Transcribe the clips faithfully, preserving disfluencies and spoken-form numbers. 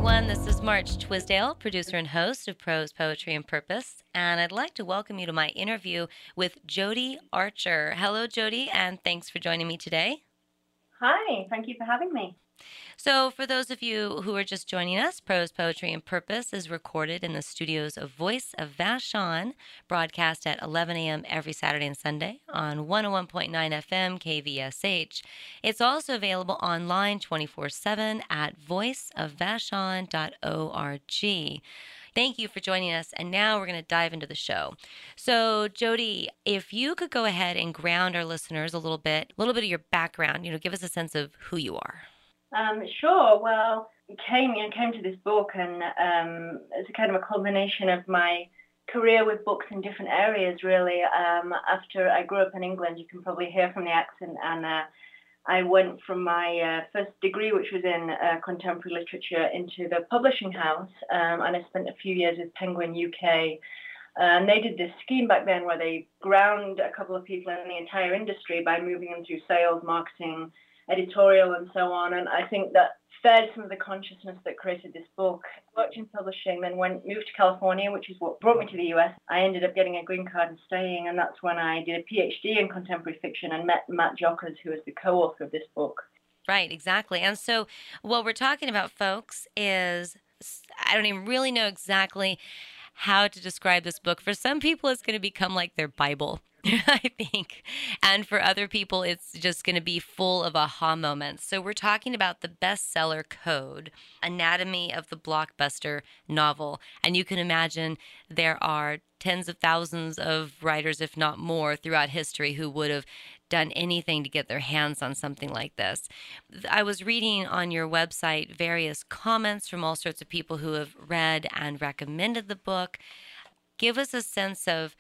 everyone. This is March Twisdale, producer and host of Prose, Poetry, and Purpose, and I'd like to welcome you to my interview with Jodi Archer. Hello, Jodi, and thanks for joining me today. Hi, thank you for having me. So for those of you who are just joining us, Prose, Poetry, and Purpose is recorded in the studios of Voice of Vashon, broadcast at eleven a.m. every Saturday and Sunday on one oh one point nine F M K V S H. It's also available online twenty-four seven at voice of vashon dot org. Thank you for joining us, and now we're going to dive into the show. So, Jodi, if you could go ahead and ground our listeners a little bit, a little bit of your background, you know, give us a sense of who you are. Um, sure. Well, it came you know, came to this book, and um, it's a kind of a culmination of my career with books in different areas, really. Um, after I grew up in England, you can probably hear from the accent, and uh, I went from my uh, first degree, which was in uh, contemporary literature, into the publishing house, um, and I spent a few years with Penguin U K. And they did this scheme back then where they ground a couple of people in the entire industry by moving them through sales, marketing, editorial, and so on. And I think that fed some of the consciousness that created this book. I worked in publishing, then went moved to California, which is what brought me to the U S. I ended up getting a green card and staying, and that's when I did a PhD in contemporary fiction and met Matt Jockers, who is the co-author of this book. Right, exactly. And so what we're talking about, folks, is I don't even really know exactly how to describe this book. For some people, it's going to become like their Bible, I think. And for other people, it's just going to be full of aha moments. So we're talking about the bestseller Code, Anatomy of the Blockbuster novel. And you can imagine there are tens of thousands of writers, if not more, throughout history who would have done anything to get their hands on something like this. I was reading on your website various comments from all sorts of people who have read and recommended the book. Give us a sense of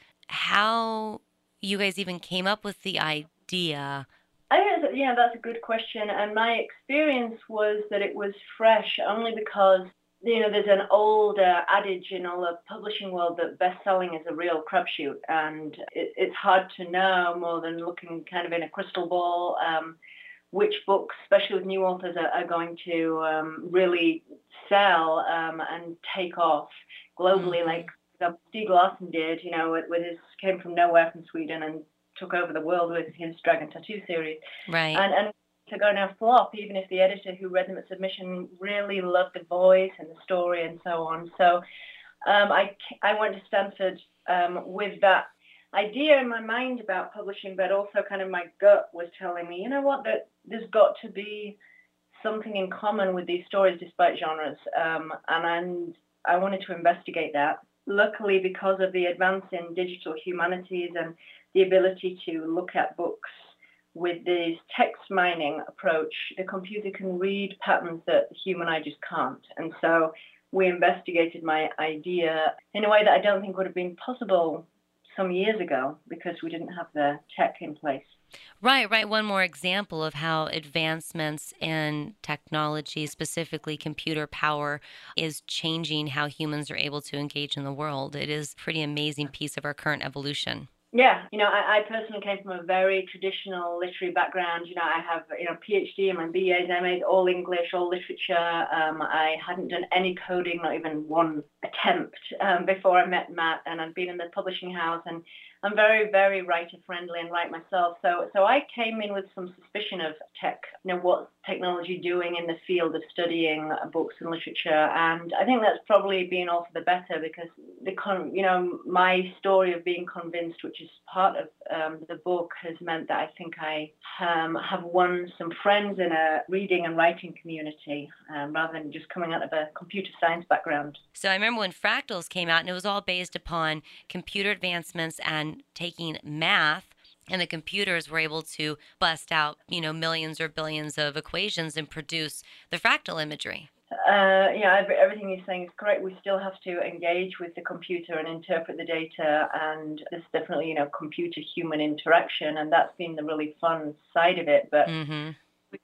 how you guys even came up with the idea. I think that's, yeah, that's a good question. And my experience was that it was fresh only because, you know, there's an old uh, adage in all the publishing world that best-selling is a real crapshoot, and it, it's hard to know more than looking kind of in a crystal ball um, which books, especially with new authors, are, are going to um, really sell um, and take off globally, mm-hmm. like Stieg Larsson did, you know, with, with his came from nowhere from Sweden and took over the world with his Dragon Tattoo series. Right. And, and to go now flop, even if the editor who read them at submission really loved the voice and the story and so on. So um, I, I went to Stanford um, with that idea in my mind about publishing, but also kind of my gut was telling me, you know what, that there's got to be something in common with these stories despite genres. Um, and, and I wanted to investigate that. Luckily, because of the advance in digital humanities and the ability to look at books with this text mining approach, the computer can read patterns that the human eye just can't. And so we investigated my idea in a way that I don't think would have been possible some years ago because we didn't have the tech in place. Right, right. One more example of how advancements in technology, specifically computer power, is changing how humans are able to engage in the world. It is a pretty amazing piece of our current evolution. Yeah, you know, I, I personally came from a very traditional literary background. You know, I have, you know, PhD and my B As, M As, all English, all literature. Um, I hadn't done any coding, not even one attempt um, before I met Matt, and I'd been in the publishing house, and I'm very, very writer-friendly and write myself. So so I came in with some suspicion of tech, you know, what's technology doing in the field of studying books and literature. And I think that's probably been all for the better because, the con- you know, my story of being convinced, which is part of um, the book, has meant that I think I um, have won some friends in a reading and writing community um, rather than just coming out of a computer science background. So I remember when Fractals came out, and it was all based upon computer advancements and taking math, and the computers were able to bust out, you know, millions or billions of equations and produce the fractal imagery. Uh, yeah, everything you're saying is correct. We still have to engage with the computer and interpret the data, and there's definitely, you know, computer-human interaction, and that's been the really fun side of it. But mm-hmm. we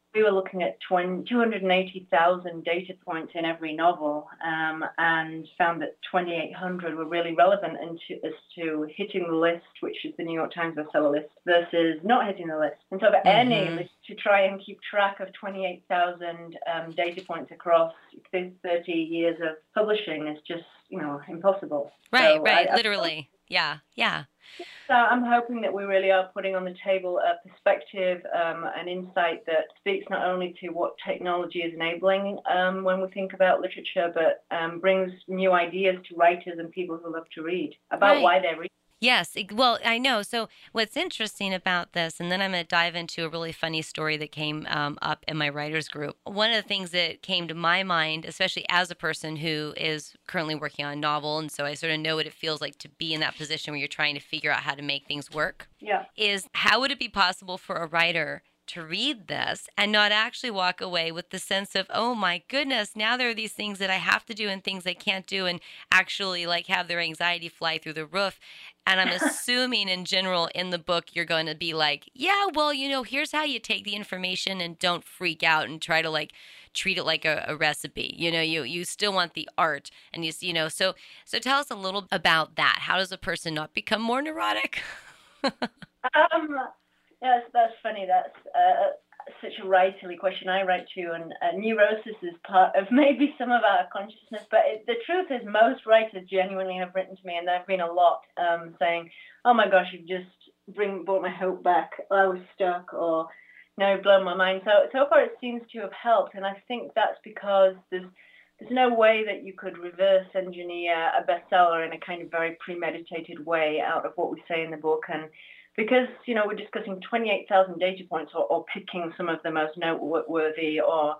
we were looking at two hundred eighty thousand data points in every novel, um, and found that twenty-eight hundred were really relevant into, as to hitting the list, which is the New York Times bestseller list, versus not hitting the list. And so for mm-hmm. any list to try and keep track of twenty-eight thousand um, data points across thirty years of publishing is just, you know, impossible. Right, so right, I, literally. I, yeah, yeah. So I'm hoping that we really are putting on the table a perspective, um, an insight that speaks not only to what technology is enabling um, when we think about literature, but um, brings new ideas to writers and people who love to read about right. why they read. Yes. Well, I know. So what's interesting about this, and then I'm going to dive into a really funny story that came um, up in my writers group. One of the things that came to my mind, especially as a person who is currently working on a novel, and so I sort of know what it feels like to be in that position where you're trying to figure out how to make things work, yeah. is how would it be possible for a writer to read this and not actually walk away with the sense of, oh my goodness, now there are these things that I have to do and things I can't do, and actually like have their anxiety fly through the roof. And I'm assuming in general in the book, you're going to be like, yeah, well, you know, here's how you take the information and don't freak out and try to like treat it like a, a recipe. You know, you, you still want the art and you, you know, so, so tell us a little about that. How does a person not become more neurotic? um, Yeah, that's, that's funny. That's uh, such a writerly question I write to, and uh, neurosis is part of maybe some of our consciousness. But it, the truth is, most writers genuinely have written to me, and there have been a lot um, saying, "Oh my gosh, you've just bring brought my hope back. I was stuck," or "No, you've blown my mind." So so far, it seems to have helped, and I think that's because there's there's no way that you could reverse engineer a bestseller in a kind of very premeditated way out of what we say in the book. And because, you know, we're discussing twenty-eight thousand data points, or, or picking some of the most noteworthy or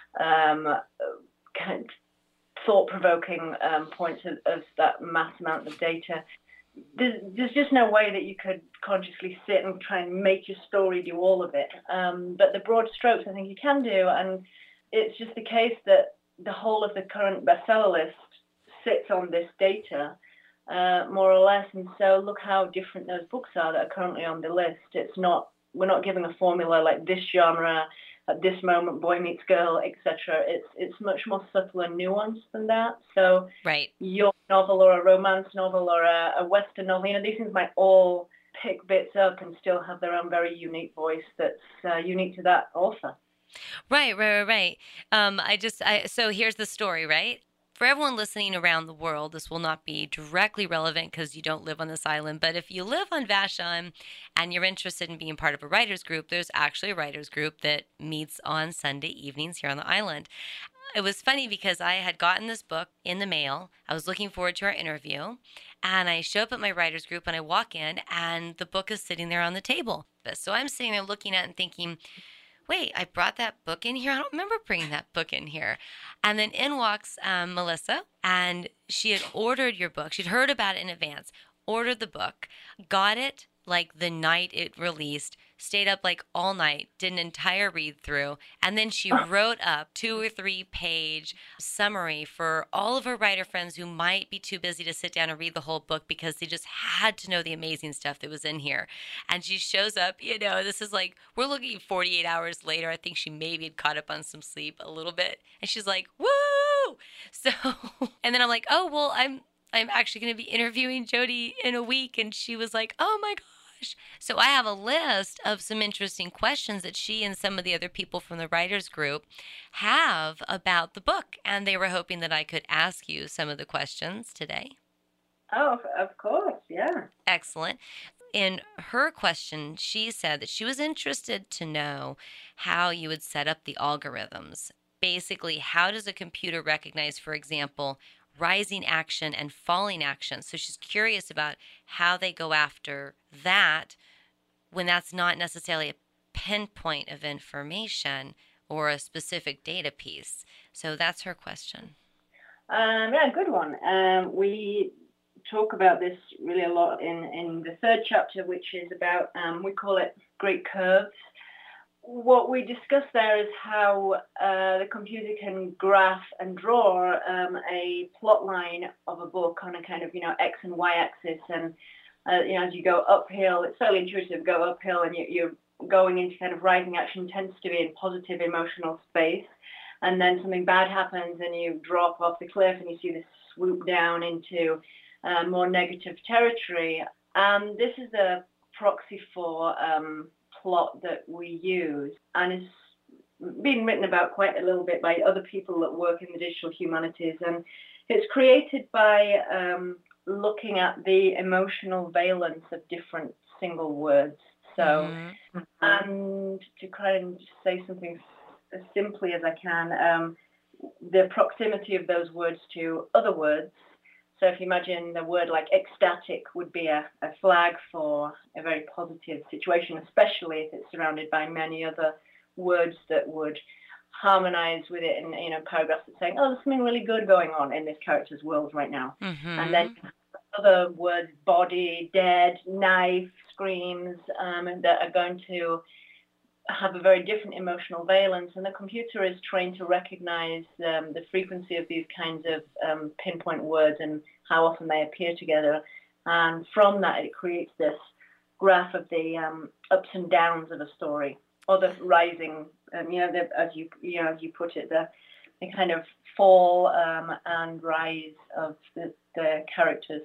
um, kind of thought-provoking um, points of, of that mass amount of data, there's, there's just no way that you could consciously sit and try and make your story do all of it. Um, but the broad strokes, I think you can do, and it's just the case that the whole of the current bestseller list sits on this data, Uh, more or less, and so look how different those books are that are currently on the list. It's not, we're not giving a formula like this genre at this moment, boy meets girl, et cetera. It's it's much more subtle and nuanced than that. So right. your novel or a romance novel or a, a Western novel, you know, these things might all pick bits up and still have their own very unique voice that's uh, unique to that author. Right, right, right, right. Um, I just, I so here's the story, right? For everyone listening around the world, this will not be directly relevant because you don't live on this island. But if you live on Vashon and you're interested in being part of a writers group, there's actually a writers group that meets on Sunday evenings here on the island. It was funny because I had gotten this book in the mail. I was looking forward to our interview. And I show up at my writers group and I walk in and the book is sitting there on the table. So I'm sitting there looking at it and thinking, wait, I brought that book in here? I don't remember bringing that book in here. And then in walks um, Melissa, and she had ordered your book. She'd heard about it in advance, ordered the book, got it like the night it released, stayed up like all night, did an entire read through, and then she wrote up two or three page summary for all of her writer friends who might be too busy to sit down and read the whole book because they just had to know the amazing stuff that was in here. And she shows up, you know, this is like, we're looking forty-eight hours later. I think she maybe had caught up on some sleep a little bit. And she's like, woo! So, and then I'm like, oh, well, I'm, I'm actually going to be interviewing Jodi in a week. And she was like, oh my God. So I have a list of some interesting questions that she and some of the other people from the writers group have about the book. And they were hoping that I could ask you some of the questions today. Oh, of course. Yeah. Excellent. In her question, she said that she was interested to know how you would set up the algorithms. Basically, how does a computer recognize, for example, rising action and falling action? So she's curious about how they go after that when that's not necessarily a pinpoint of information or a specific data piece. So that's her question. Um, yeah, good one. Um, we talk about this really a lot in, in the third chapter, which is about, um, we call it Great Curves. What we discuss there is how uh, the computer can graph and draw um, a plot line of a book on a kind of, you know, X and Y axis. And, uh, you know, as you go uphill, it's fairly intuitive, go uphill and you, you're going into kind of rising action tends to be in positive emotional space. And then something bad happens and you drop off the cliff and you see this swoop down into uh, more negative territory. And this is a proxy for um, plot that we use, and is being written about quite a little bit by other people that work in the digital humanities. And it's created by um, looking at the emotional valence of different single words. So, mm-hmm. and to kind of say something as simply as I can, um, the proximity of those words to other words. So if you imagine the word like ecstatic would be a, a flag for a very positive situation, especially if it's surrounded by many other words that would harmonize with it in, you know, paragraphs that saying, oh, there's something really good going on in this character's world right now. Mm-hmm. And then other words, body, dead, knife, screams, um, that are going to have a very different emotional valence, and the computer is trained to recognize um, the frequency of these kinds of um, pinpoint words and how often they appear together. And from that, it creates this graph of the um, ups and downs of a story, or the rising, um, you know, the, as you you know as you put it, the, the kind of fall um, and rise of the, the characters.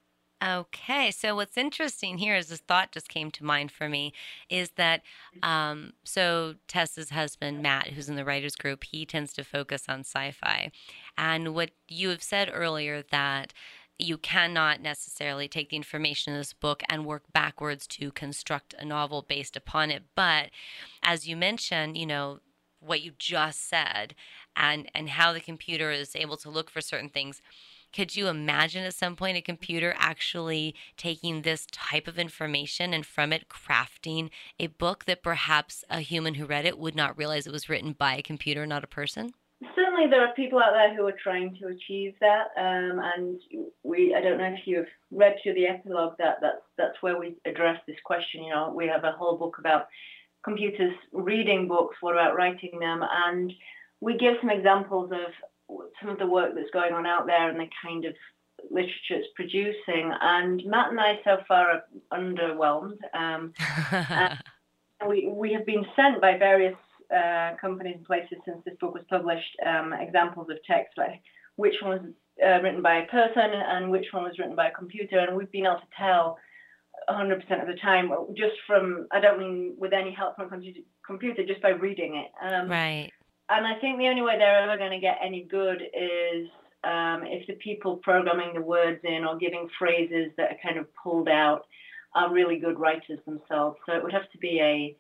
Okay, so what's interesting here is this thought just came to mind for me is that um, so Tessa's husband, Matt, who's in the writers group, he tends to focus on sci-fi. And what you have said earlier that you cannot necessarily take the information in this book and work backwards to construct a novel based upon it. But as you mentioned, you know, what you just said and, and how the computer is able to look for certain things. Could you imagine at some point a computer actually taking this type of information and from it crafting a book that perhaps a human who read it would not realize it was written by a computer, not a person? Certainly there are people out there who are trying to achieve that, um, and we, I don't know if you've read through the epilogue, that that's, that's where we address this question. You know, we have a whole book about computers reading books, what about writing them, and we give some examples of some of the work that's going on out there and the kind of literature it's producing. And Matt and I so far are underwhelmed. Um, and we, we have been sent by various uh, companies and places since this book was published um, examples of text, like which one was uh, written by a person and which one was written by a computer. And we've been able to tell one hundred percent of the time just from, I don't mean with any help from a computer, computer just by reading it. Um, right. And I think the only way they're ever going to get any good is um, if the people programming the words in or giving phrases that are kind of pulled out are really good writers themselves. So it would have to be a,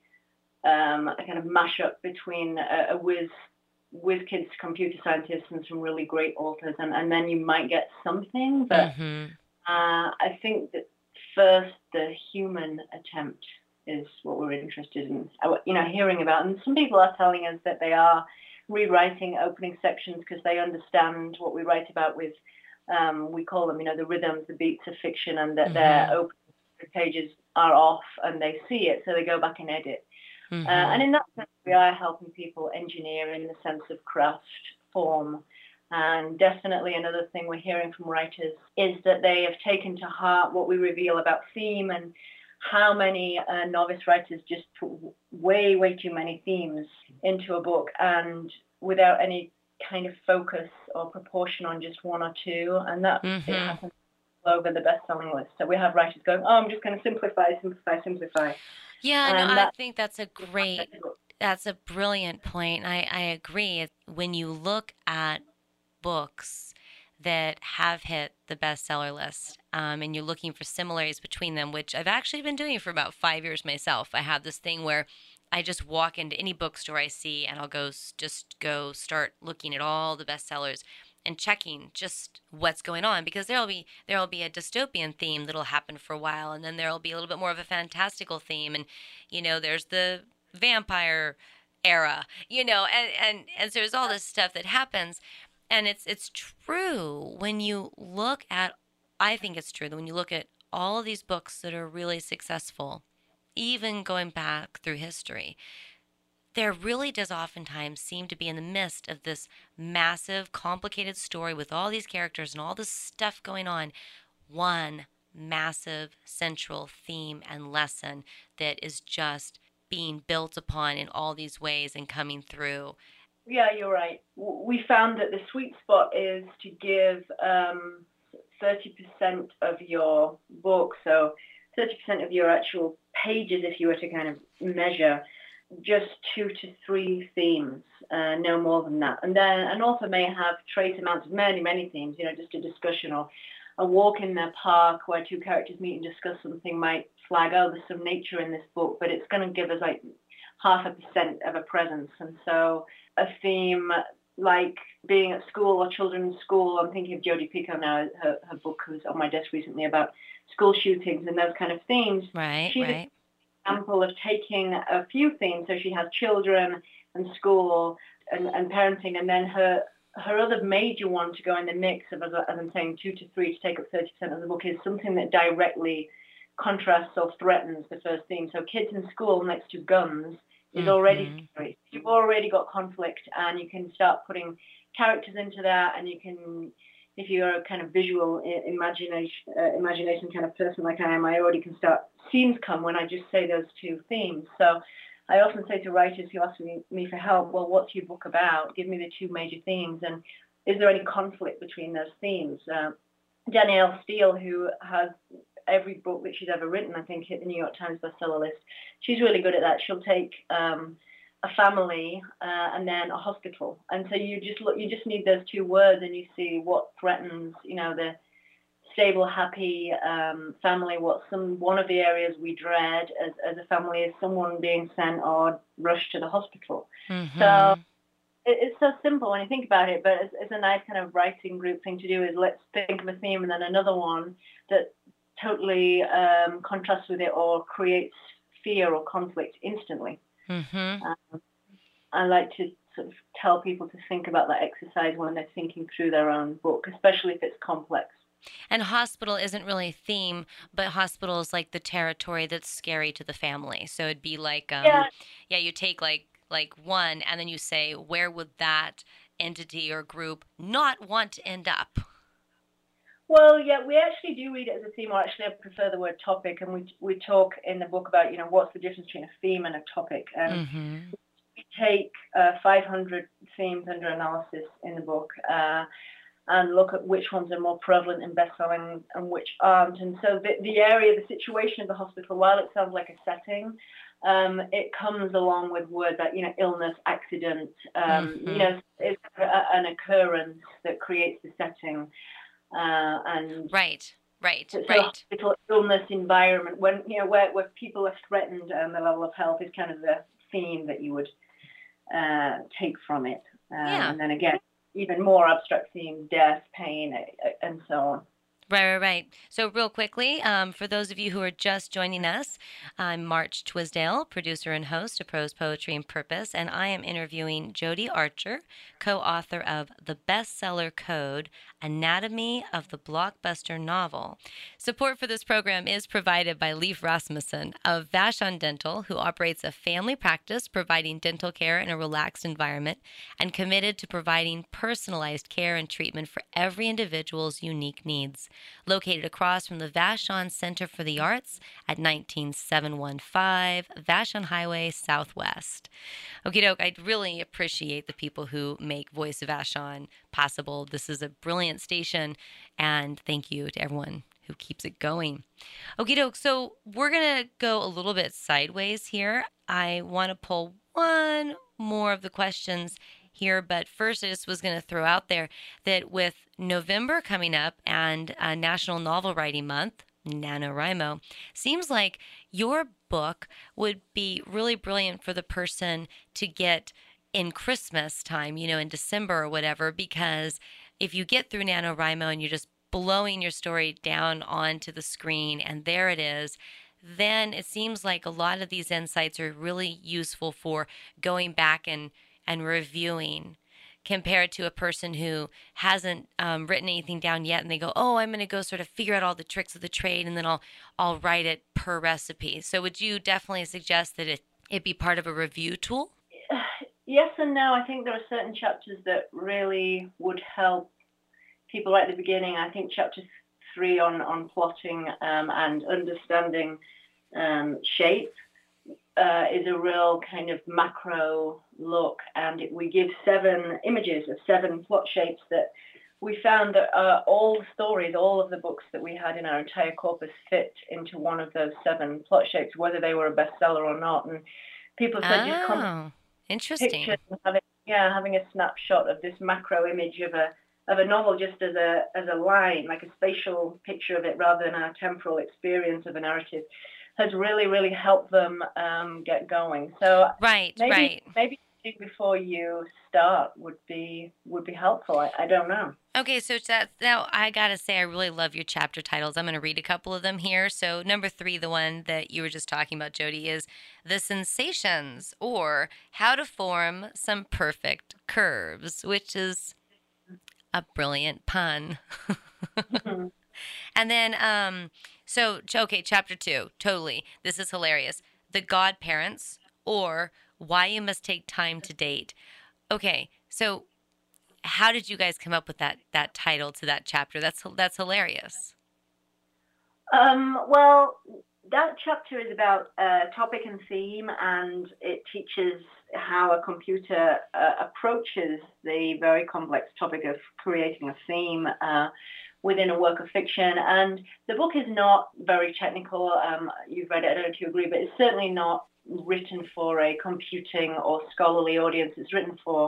um, a kind of mashup between a, a whiz, whiz kids computer scientists and some really great authors, and, and then you might get something. But mm-hmm. uh, I think that first the human attempt is what we're interested in, you know, hearing about. And some people are telling us that they are rewriting opening sections because they understand what we write about with, um, we call them, you know, the rhythms, the beats of fiction, and that mm-hmm. their opening pages are off and they see it, so they go back and edit. Mm-hmm. Uh, and in that sense, we are helping people engineer in the sense of craft, form. And definitely another thing we're hearing from writers is that they have taken to heart what we reveal about theme, and how many uh, novice writers just put way, way too many themes into a book and without any kind of focus or proportion on just one or two. And that mm-hmm. it happens all over the best-selling list. So we have writers going, oh, I'm just going to simplify, simplify, simplify. Yeah, no, I think that's a great, that's a brilliant point. I, I agree. When you look at books that have hit the bestseller list, um, and you're looking for similarities between them, which I've actually been doing for about five years myself. I have this thing where I just walk into any bookstore I see, and I'll go just go start looking at all the bestsellers and checking just what's going on, because there'll be there'll be a dystopian theme that'll happen for a while, and then there'll be a little bit more of a fantastical theme, and you know, there's the vampire era, you know, and and and so there's all this stuff that happens. And it's it's true when you look at, I think it's true that when you look at all of these books that are really successful, even going back through history, there really does oftentimes seem to be in the midst of this massive, complicated story with all these characters and all this stuff going on, one massive central theme and lesson that is just being built upon in all these ways and coming through. Yeah, you're right. We found that the sweet spot is to give um, thirty percent of your book, so thirty percent of your actual pages, if you were to kind of measure, just two to three themes, uh, no more than that. And then an author may have trace amounts of many, many themes, you know, just a discussion or a walk in the park where two characters meet and discuss something might flag, oh, there's some nature in this book, but it's going to give us like half a percent of a presence. And so a theme like being at school or children's school, I'm thinking of Jodi Picoult now, her, her book was on my desk recently about school shootings and those kind of themes. Right, She's right. an example of taking a few themes, so she has children and school and, and parenting, and then her her other major one to go in the mix of, as, as I'm saying, two to three to take up thirty percent of the book is something that directly contrasts or threatens the first theme. So kids in school next to guns is mm-hmm. already scary. You've already got conflict, and you can start putting characters into that, and you can, if you're a kind of visual imagination, uh, imagination kind of person like I am, I already can start, scenes come when I just say those two themes. So I often say to writers who ask me, me for help, well, what's your book about? Give me the two major themes, and is there any conflict between those themes? Uh, Danielle Steele, who has every book that she's ever written, I think, hit the New York Times bestseller list. She's really good at that. She'll take um, a family uh, and then a hospital, and so you just look. You just need those two words, and you see what threatens, you know, the stable, happy um, family. What some one of the areas we dread as, as a family is someone being sent or rushed to the hospital. Mm-hmm. So it, it's so simple when you think about it, but it's, it's a nice kind of writing group thing to do. Is let's think of a theme and then another one that totally um, contrasts with it or creates fear or conflict instantly. Mm-hmm. Um, I like to sort of tell people to think about that exercise when they're thinking through their own book, especially if it's complex. And hospital isn't really a theme, but hospital is like the territory that's scary to the family. So it'd be like, um, yeah. yeah, you take like like one, and then you say, where would that entity or group not want to end up? Well, yeah, we actually do read it as a theme, or actually I prefer the word topic, and we we talk in the book about, you know, what's the difference between a theme and a topic. And mm-hmm. we take uh, five hundred themes under analysis in the book, uh, and look at which ones are more prevalent and best-selling and which aren't. And so the, the area, the situation of the hospital, while it sounds like a setting, um, it comes along with words like, you know, illness, accident, um, mm-hmm. you know, it's a, an occurrence that creates the setting. Uh, and right, right, so right. Hospital illness environment, when, you know, where, where people are threatened and the level of health is kind of the theme that you would uh, take from it. Um, yeah. And then again, even more abstract themes, death, pain, and so on. Right, right, right. So real quickly, um, for those of you who are just joining us, I'm March Twisdale, producer and host of Prose Poetry and Purpose, and I am interviewing Jodi Archer, co-author of The Bestseller Code, Anatomy of the Blockbuster Novel. Support for this program is provided by Leif Rasmussen of Vashon Dental, who operates a family practice providing dental care in a relaxed environment and committed to providing personalized care and treatment for every individual's unique needs. Located across from the Vashon Center for the Arts at nineteen seven fifteen Vashon Highway Southwest. Okie doke, I really appreciate the people who make Voice of Vashon possible. This is a brilliant station, and thank you to everyone who keeps it going. Okie doke, so we're going to go a little bit sideways here. I want to pull one more of the questions here, but first I just was going to throw out there that with November coming up and uh, National Novel Writing Month, NaNoWriMo, seems like your book would be really brilliant for the person to get in Christmas time, you know, in December or whatever, because if you get through NaNoWriMo and you're just blowing your story down onto the screen and there it is, then it seems like a lot of these insights are really useful for going back and and reviewing, compared to a person who hasn't um, written anything down yet and they go, oh, I'm going to go sort of figure out all the tricks of the trade and then I'll I'll write it per recipe. So would you definitely suggest that it, it be part of a review tool? Yes and no. I think there are certain chapters that really would help people right at the beginning. I think chapter three on, on plotting um, and understanding um, shape uh, is a real kind of macro look, and it, we give seven images of seven plot shapes that we found that uh, all stories, all of the books that we had in our entire corpus fit into one of those seven plot shapes, whether they were a bestseller or not. And people said just Oh, pictures, interesting. having, yeah, having a snapshot of this macro image of a of a novel just as a as a line, like a spatial picture of it, rather than our temporal experience of a narrative, has really really helped them um, get going. So Right, maybe right. maybe before you start would be would be helpful. I, I don't know. Okay, so that now I gotta say I really love your chapter titles. I'm gonna read a couple of them here. So number three, the one that you were just talking about, Jody, is the sensations or how to form some perfect curves, which is a brilliant pun. And then, um, so okay, chapter two, totally. This is hilarious. The godparents or why you must take time to date. Okay, so how did you guys come up with that that title to that chapter? That's that's hilarious. Um, well, that chapter is about uh, topic and theme, and it teaches how a computer uh, approaches the very complex topic of creating a theme uh, within a work of fiction. And the book is not very technical. Um, you've read it, I don't know if you agree, but it's certainly not written for a computing or scholarly audience. It's written for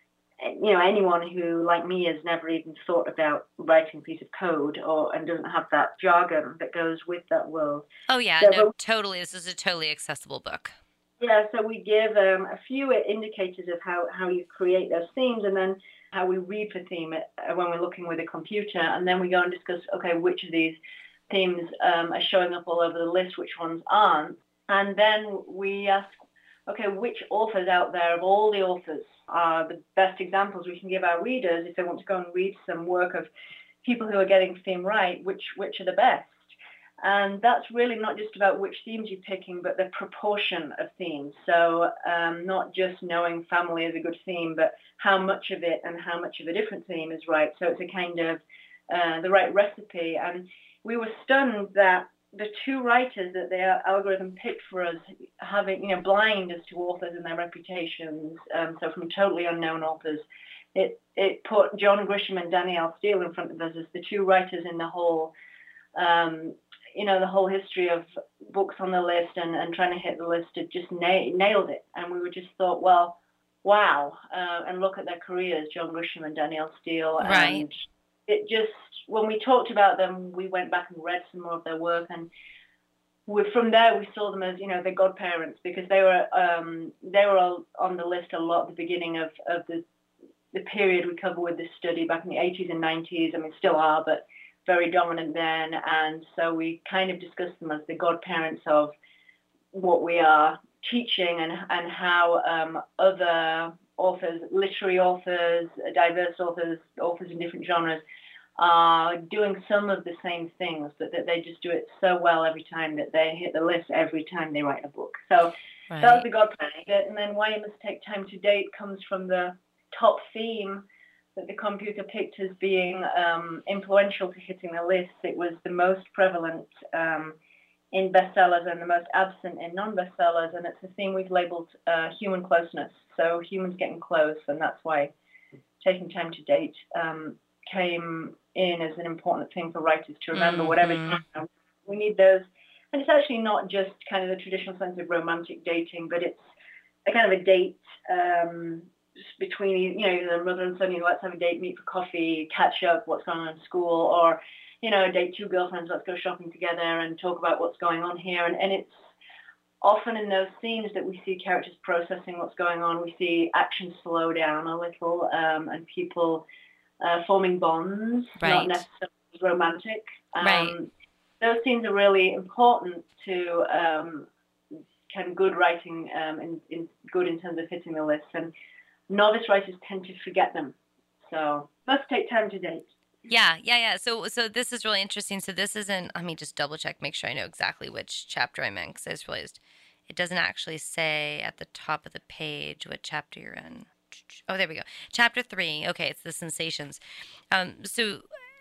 you know, anyone who, like me, has never even thought about writing a piece of code or and doesn't have that jargon that goes with that world. Oh yeah, So, no, but, totally. This is a totally accessible book. yeah, so we give um, a few indicators of how, how you create those themes, and then how we read for theme uh, when we're looking with a computer, and then we go and discuss, okay, which of these themes um, are showing up all over the list, which ones aren't, and then we ask, okay, which authors out there, of all the authors, are the best examples we can give our readers if they want to go and read some work of people who are getting theme right, which which are the best. And that's really not just about which themes you're picking, but the proportion of themes. So um, not just knowing family is a good theme, but how much of it and how much of a different theme is right. So it's a kind of uh, the right recipe. And we were stunned that the two writers that the algorithm picked for us, having, you know, blind as to authors and their reputations, um, so from totally unknown authors, it, it put John Grisham and Danielle Steele in front of us as the two writers in the whole, um, you know, the whole history of books on the list and, and trying to hit the list had just na- nailed it. And we were just thought, well, wow, uh, and look at their careers, John Grisham and Danielle Steele. Right. And it just, when we talked about them, we went back and read some more of their work, and we, from there we saw them as, you know, the godparents, because they were um, they were all on the list a lot at the beginning of, of the the period we cover with this study back in the eighties and nineties. I mean, still are, but very dominant then. And so we kind of discussed them as the godparents of what we are teaching, and and how um, other authors, literary authors, diverse authors, authors in different genres, are doing some of the same things, but that they just do it so well every time that they hit the list every time they write a book. So Right. that was the God Planet. And then Why You Must Take Time to Date comes from the top theme that the computer picked as being um, influential to hitting the list. It was the most prevalent um, in bestsellers and the most absent in non-bestsellers, and it's a theme we've labeled uh, human closeness. So humans getting close, and that's why taking time to date um, came in as an important thing for writers to remember. Mm-hmm. Whatever time, we need those. And it's actually not just kind of the traditional sense of romantic dating, but it's a kind of a date um, between, you know, the mother and son, you know, let's have a date, meet for coffee, catch up, what's going on in school, or, you know, date two girlfriends, let's go shopping together and talk about what's going on here. And, and it's often in those scenes that we see characters processing what's going on. We see action slow down a little, um, and people uh, forming bonds, right. not necessarily romantic. Um, right. Those scenes are really important to um, kind of good writing, um, in, in good in terms of hitting the list. And novice writers tend to forget them. So must take time to date. Yeah, yeah, yeah. So, so this is really interesting. So this isn't. Let me just double check, make sure I know exactly which chapter I'm in, because I just realized it doesn't actually say at the top of the page what chapter you're in. Oh, there we go. Chapter three. Okay, it's the sensations. Um, so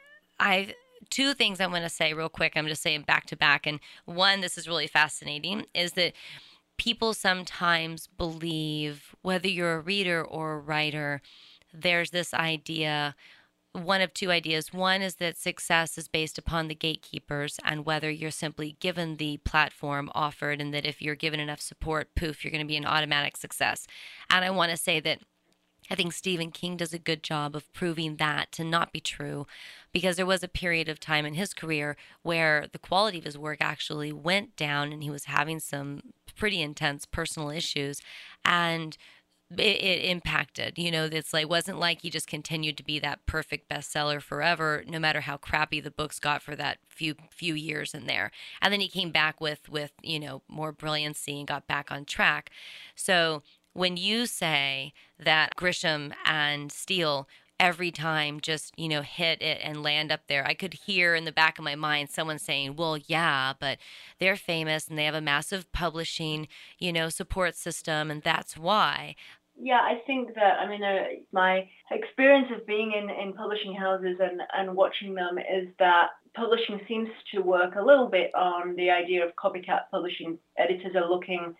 I two things I want to say real quick. I'm just saying back to back. And one, this is really fascinating, is that people sometimes believe, whether you're a reader or a writer, there's this idea, one of two ideas. One is that success is based upon the gatekeepers and whether you're simply given the platform offered, and that if you're given enough support, poof, you're going to be an automatic success. And I want to say that I think Stephen King does a good job of proving that to not be true, because there was a period of time in his career where the quality of his work actually went down and he was having some pretty intense personal issues, and it, it impacted. You know, it's like, wasn't like he just continued to be that perfect bestseller forever, no matter how crappy the books got for that few few years in there. And then he came back with with you know more brilliancy and got back on track. So when you say that Grisham and Steele every time just, you know, hit it and land up there, I could hear in the back of my mind someone saying, well, yeah, but they're famous and they have a massive publishing, you know, support system, and that's why. Yeah, I think that, I mean, uh, my experience of being in, in publishing houses and, and watching them is that publishing seems to work a little bit on the idea of copycat publishing. Editors are looking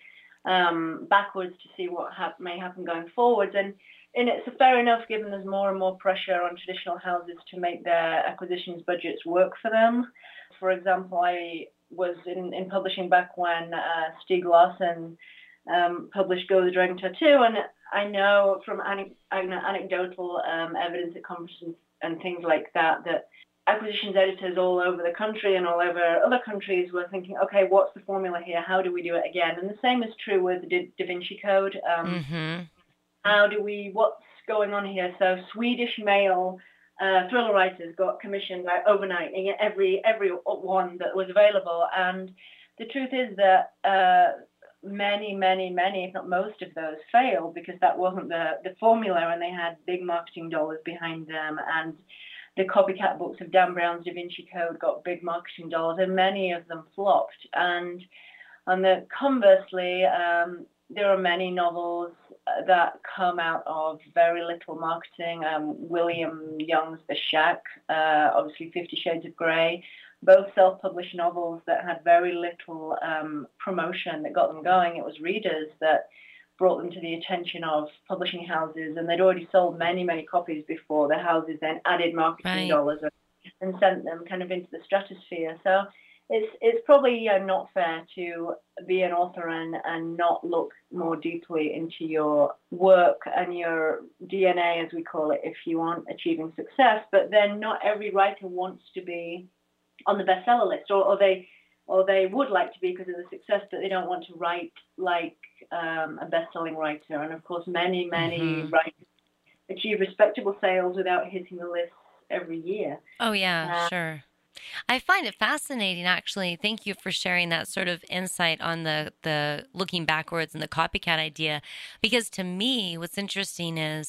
Um, backwards to see what hap- may happen going forwards. And, and it's fair enough, given there's more and more pressure on traditional houses to make their acquisitions budgets work for them. For example, I was in, in publishing back when uh, Stieg Larsson um, published Go the Dragon Tattoo, and I know from ane- anecdotal um, evidence at conferences and things like that, that acquisitions editors all over the country and all over other countries were thinking, okay, what's the formula here? How do we do it again? And the same is true with the Da Vinci Code. Um, mm-hmm. How do we, what's going on here? So Swedish male uh, thriller writers got commissioned like overnight, and every, every one that was available. And the truth is that uh, many, many, many, if not most of those failed because that wasn't the, the formula, and they had big marketing dollars behind them. And the copycat books of Dan Brown's Da Vinci Code got big marketing dollars, and many of them flopped. And on the conversely, um, there are many novels that come out of very little marketing. Um, William Young's The Shack, uh, obviously Fifty Shades of Grey, both self-published novels that had very little um, promotion that got them going. It was readers that brought them to the attention of publishing houses, and they'd already sold many, many copies before the houses then added marketing Right. dollars and sent them kind of into the stratosphere. So it's it's probably uh, not fair to be an author and, and not look more deeply into your work and your D N A, as we call it, if you want achieving success. But then not every writer wants to be on the bestseller list, or, or they or they would like to be because of the success, but they don't want to write like um, a best-selling writer. And of course, many, many mm-hmm. writers achieve respectable sales without hitting the list every year. Oh, yeah, uh, sure. I find it fascinating, actually. Thank you for sharing that sort of insight on the, the looking backwards and the copycat idea, because to me, what's interesting is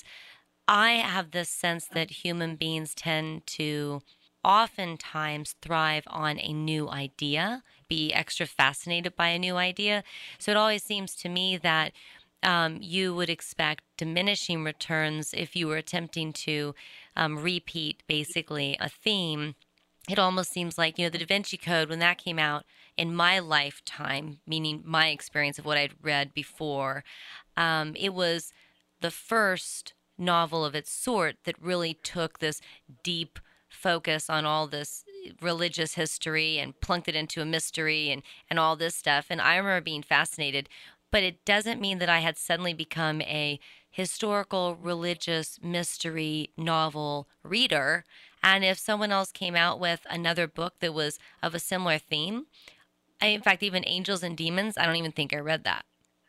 I have this sense that human beings tend to oftentimes thrive on a new idea, be extra fascinated by a new idea. So it always seems to me that um, you would expect diminishing returns if you were attempting to um, repeat basically a theme. It almost seems like, you know, the Da Vinci Code, when that came out in my lifetime, meaning my experience of what I'd read before, um, it was the first novel of its sort that really took this deep focus on all this religious history and plunked it into a mystery and, and all this stuff. And I remember being fascinated, but it doesn't mean that I had suddenly become a historical religious mystery novel reader. And if someone else came out with another book that was of a similar theme, I, in fact, even Angels and Demons, I don't even think I read that.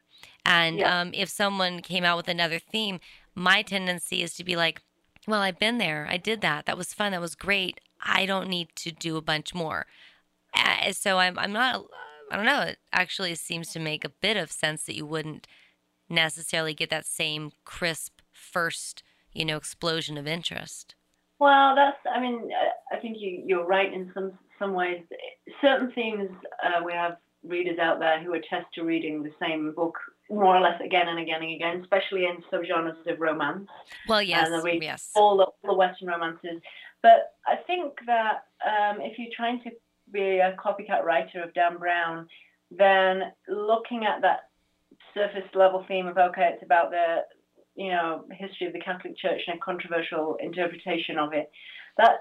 And yeah. um, if someone came out with another theme, my tendency is to be like, well, I've been there. I did that. That was fun. That was great. I don't need to do a bunch more. Uh, so I'm, I'm not, I don't know. It actually seems to make a bit of sense that you wouldn't necessarily get that same crisp first, you know, explosion of interest. Well, that's, I mean, I think you, you're right in some, some ways. Certain themes, uh, we have readers out there who attest to reading the same book more or less again and again and again, especially in subgenres of romance. Well, yes, uh, read yes. all the, all the Western romances. But I think that um, if you're trying to be a copycat writer of Dan Brown, then looking at that surface level theme of, okay, it's about the, you know, history of the Catholic Church and a controversial interpretation of it. That's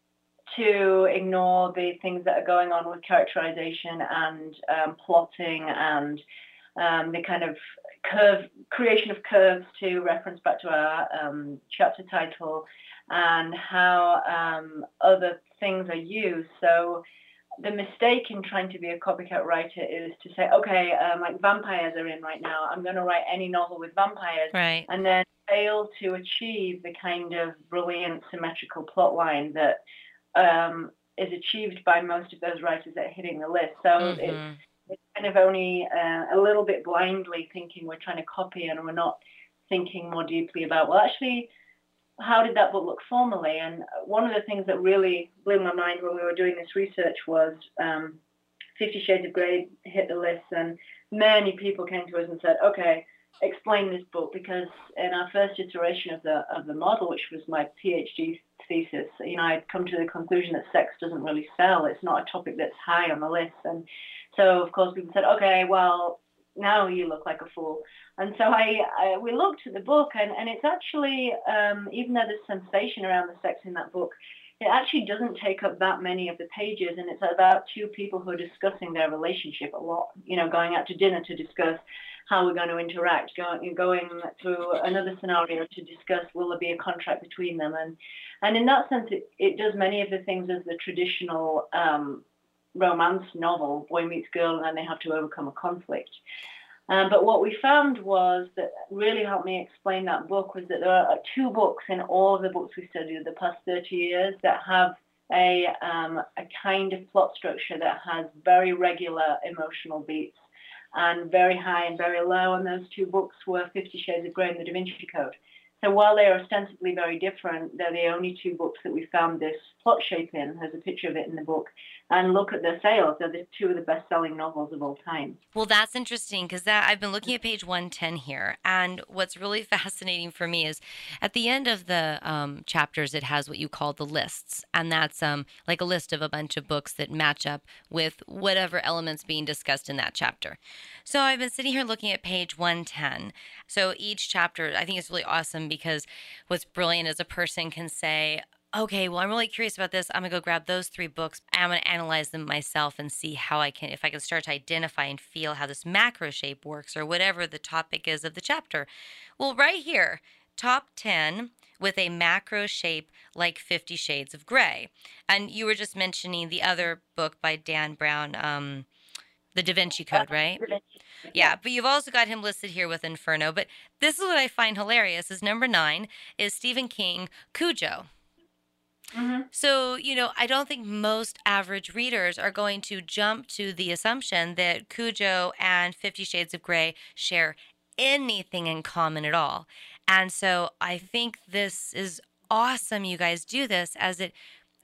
to ignore the things that are going on with characterization and um, plotting and um, the kind of curve creation of curves, to reference back to our um, chapter title, and how um, other things are used. So the mistake in trying to be a copycat writer is to say, okay, um, like vampires are in right now, I'm going to write any novel with vampires, Right. and then fail to achieve the kind of brilliant symmetrical plot line that um, is achieved by most of those writers that are hitting the list. So Mm-hmm. it's, it's kind of only uh, a little bit blindly thinking we're trying to copy, and we're not thinking more deeply about, well, actually, how did that book look formally? And one of the things that really blew my mind when we were doing this research was um, Fifty Shades of Grey hit the list, and many people came to us and said, okay, explain this book, because in our first iteration of the of the model, which was my PhD thesis, you know, I'd come to the conclusion that sex doesn't really sell. It's not a topic that's high on the list. And so, of course, people said, okay, well, now you look like a fool. And so I, I we looked at the book, and, and it's actually, um, even though there's sensation around the sex in that book, it actually doesn't take up that many of the pages, and it's about two people who are discussing their relationship a lot, you know, going out to dinner to discuss how we're going to interact, going, going through another scenario to discuss, will there be a contract between them? And and in that sense, it, it does many of the things as the traditional um, romance novel, boy meets girl, and then they have to overcome a conflict. Um, but what we found was that really helped me explain that book was that there are two books in all of the books we studied the past thirty years that have a, um, a kind of plot structure that has very regular emotional beats, and very high and very low. And those two books were Fifty Shades of Grey and The Da Vinci Code. So while they are ostensibly very different, they're the only two books that we found this plot shape in. There's a picture of it in the book. And look at their sales. They're the two of the best-selling novels of all time. Well, that's interesting, because that I've been looking at page one ten here, and what's really fascinating for me is at the end of the um, chapters, it has what you call the lists, and that's um, like a list of a bunch of books that match up with whatever elements being discussed in that chapter. So I've been sitting here looking at page one ten. So each chapter, I think it's really awesome, because what's brilliant is a person can say, okay, well, I'm really curious about this. I'm going to go grab those three books. I'm going to analyze them myself and see how I can, if I can start to identify and feel how this macro shape works, or whatever the topic is of the chapter. Well, right here, top ten with a macro shape like Fifty Shades of Grey. And you were just mentioning the other book by Dan Brown, um, The Da Vinci Code, right? Yeah, but you've also got him listed here with Inferno. But this is what I find hilarious is number nine is Stephen King, Cujo. Mm-hmm. So, you know, I don't think most average readers are going to jump to the assumption that Cujo and Fifty Shades of Grey share anything in common at all. And so I think this is awesome you guys do this, as it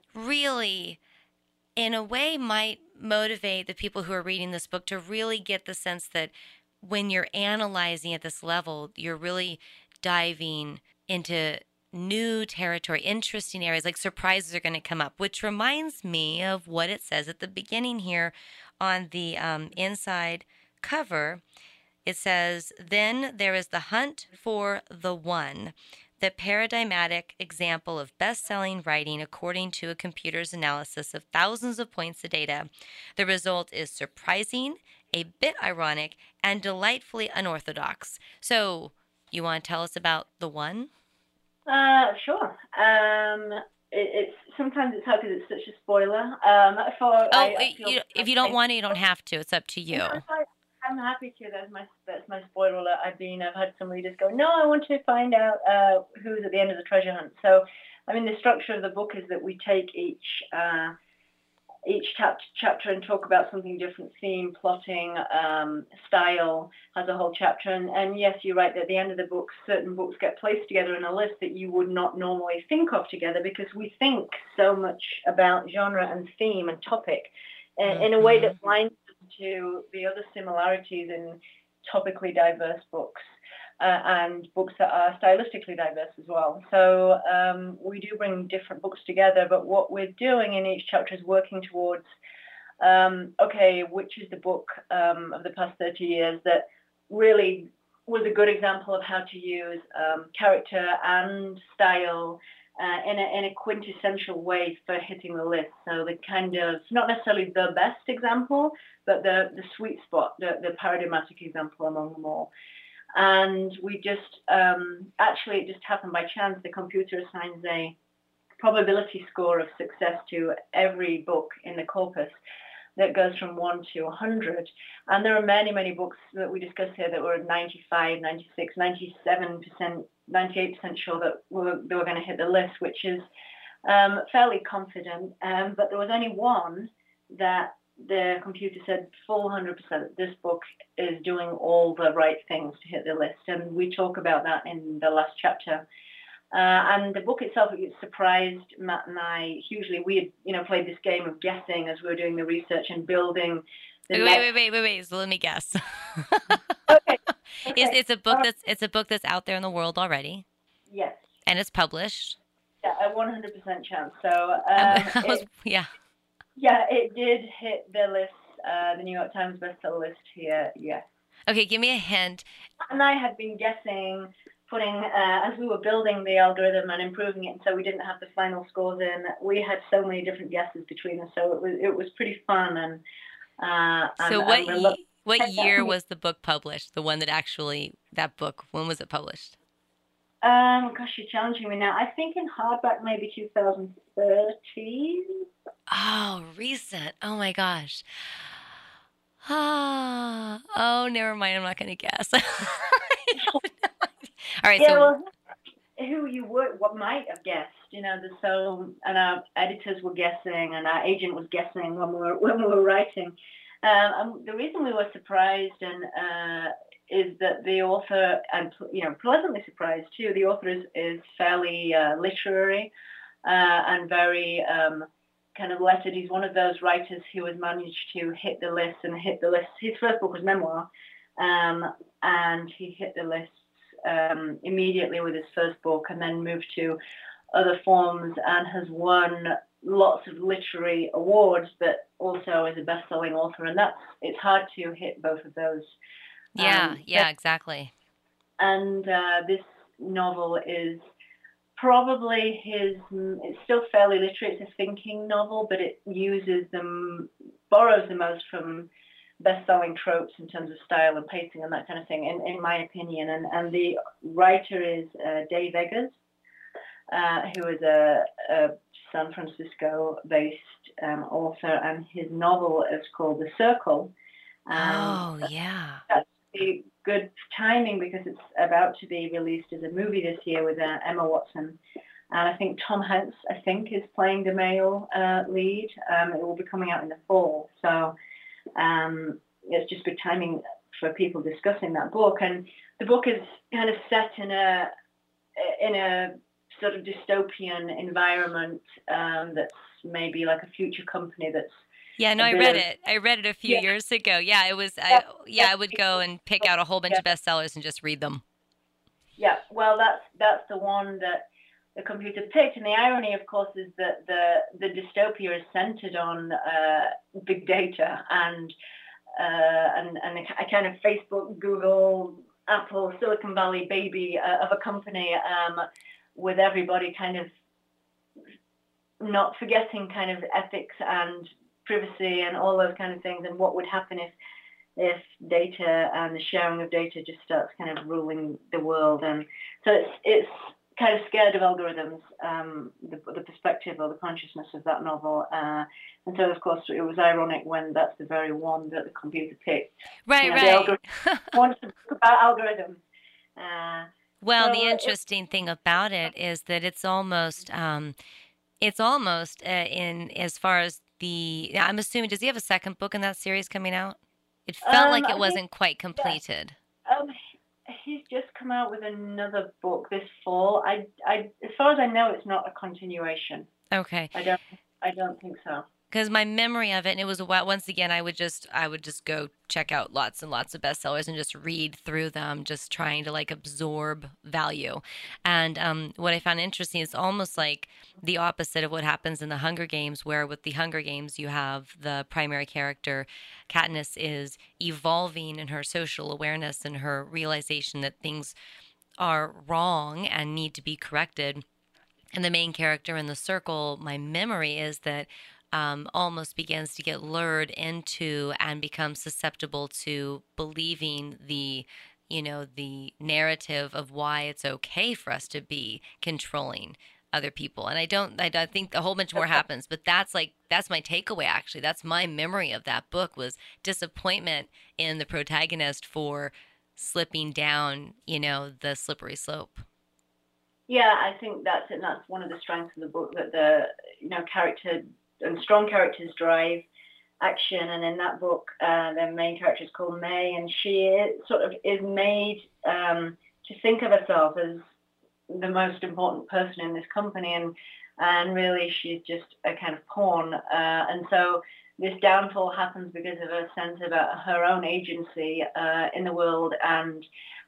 really, in a way, might motivate the people who are reading this book to really get the sense that when you're analyzing at this level, you're really diving into new territory, interesting areas, like surprises are going to come up, which reminds me of what it says at the beginning here on the um, inside cover. It says, then there is the hunt for the one, the paradigmatic example of best-selling writing according to a computer's analysis of thousands of points of data. The result is surprising, a bit ironic, and delightfully unorthodox. So you want to tell us about the one? Uh, sure. Um, it, it's sometimes it's hard because it's such a spoiler. Um, for oh, I, I you, if you don't want to, you don't have to. It's up to you. No, I'm happy to. That's my that's my spoiler alert. I've been I've had some readers go, no, I want to find out uh, who's at the end of the treasure hunt. So, I mean, the structure of the book is that we take each uh, each chapter chapter and talk about something different: theme, plotting, um, style. Has a whole chapter. And, and yes, you're right. That at the end of the book, certain books get placed together in a list that you would not normally think of together, because we think so much about genre and theme and topic in, mm-hmm. in a way that blinds to the other similarities in topically diverse books uh, and books that are stylistically diverse as well. So um, we do bring different books together, but what we're doing in each chapter is working towards, um, okay, which is the book um, of the past thirty years that really was a good example of how to use um, character and style uh, in, a, in a quintessential way for hitting the list. So the kind of, not necessarily the best example, but the, the sweet spot, the, the paradigmatic example among them all. And we just, um, actually it just happened by chance, the computer assigns a probability score of success to every book in the corpus that goes from one to one hundred. And there are many, many books that we discussed here that were ninety-five, ninety-six, ninety-seven percent, ninety-eight percent sure that were, they were going to hit the list, which is um, fairly confident. Um, but there was only one that the computer said full one hundred percent this book is doing all the right things to hit the list. And we talk about that in the last chapter. Uh, and the book itself, it surprised Matt and I hugely. We had, you know, played this game of guessing as we were doing the research and building. The wait, next... wait, wait, wait, wait. So let me guess. okay. okay. It's, it's a book uh, that's it's a book that's out there in the world already. Yes. And it's published. Yeah, a one hundred percent chance. So um, was, it, yeah. Yeah, it did hit the list, uh, the New York Times bestseller list here. Yes. Okay, give me a hint. And I had been guessing. Putting, uh, as we were building the algorithm and improving it, and so we didn't have the final scores in, we had so many different guesses between us, so it was it was pretty fun. And uh, so and, what and ye- what year was the book published? The one that actually that book, when was it published? Um, gosh, you're challenging me now. I think in hardback maybe two thousand thirteen. Oh, recent. Oh my gosh. Ah, oh, never mind. I'm not going to guess. All right, yeah, so well, who you would, what might have guessed, you know, the, so, and our editors were guessing, and our agent was guessing when we were when we were writing. Um, and the reason we were surprised and uh, is that the author, and you know, pleasantly surprised too. The author is is fairly uh, literary uh, and very um, kind of lettered. He's one of those writers who has managed to hit the list and hit the list. His first book was memoir, um, and he hit the list. Um, immediately with his first book, and then moved to other forms and has won lots of literary awards, but also is a best-selling author. And that's, it's hard to hit both of those. Yeah, um, yeah, exactly. And uh, this novel is probably his, it's still fairly literary. It's a thinking novel, but it uses them, borrows the most from best-selling tropes in terms of style and pacing and that kind of thing, in, in my opinion. And, and the writer is uh, Dave Eggers, uh, who is a, a San Francisco-based um, author, and his novel is called The Circle. Um, oh, yeah. That's the good timing because it's about to be released as a movie this year with uh, Emma Watson. And I think Tom Hanks, I think, is playing the male uh, lead. Um, it will be coming out in the fall. So Um, it's just good timing for people discussing that book. And the book is kind of set in a in a sort of dystopian environment um, that's maybe like a future company that's yeah no I read of, it I read it a few yeah. years ago. Yeah, it was I, yeah I would go and pick out a whole bunch yeah. of bestsellers and just read them. Yeah, well that's that's the one that the computer picked, and the irony, of course, is that the the dystopia is centered on uh, big data and uh, and and a kind of Facebook, Google, Apple, Silicon Valley baby uh, of a company, um, with everybody kind of not forgetting kind of ethics and privacy and all those kind of things, and what would happen if if data and the sharing of data just starts kind of ruling the world. And so it's it's kind of scared of algorithms, um, the, the perspective or the consciousness of that novel. Uh, and so, of course, it was ironic when that's the very one that the computer picked. Right, you know, right. The wants to talk about algorithms. Uh, well, so the interesting it, thing about it is that it's almost, um, it's almost uh, in as far as the, I'm assuming, does he have a second book in that series coming out? It felt um, like it I wasn't think, quite completed. Yeah. Um, He's just come out with another book this fall. I, I, as far as I know, it's not a continuation. Okay. I don't, I don't think so. because my memory of it, and it was a while. Once again, I would just I would just go check out lots and lots of bestsellers and just read through them, just trying to like absorb value. And um, what I found interesting is almost like the opposite of what happens in the Hunger Games, where with the Hunger Games you have the primary character, Katniss, is evolving in her social awareness and her realization that things are wrong and need to be corrected. And the main character in the circle, my memory is that um, almost begins to get lured into and become susceptible to believing the, you know, the narrative of why it's okay for us to be controlling other people. And I don't, I, I think a whole bunch more happens, but that's like, that's my takeaway actually. That's my memory of that book, was disappointment in the protagonist for slipping down, you know, the slippery slope. Yeah, I think that's it. That's one of the strengths of the book, that the, you know, character and strong characters drive action. And in that book, uh, the main character is called May, and she sort of is made um, to think of herself as the most important person in this company, and and really she's just a kind of pawn. Uh, and so this downfall happens because of a sense about her own agency uh, in the world, and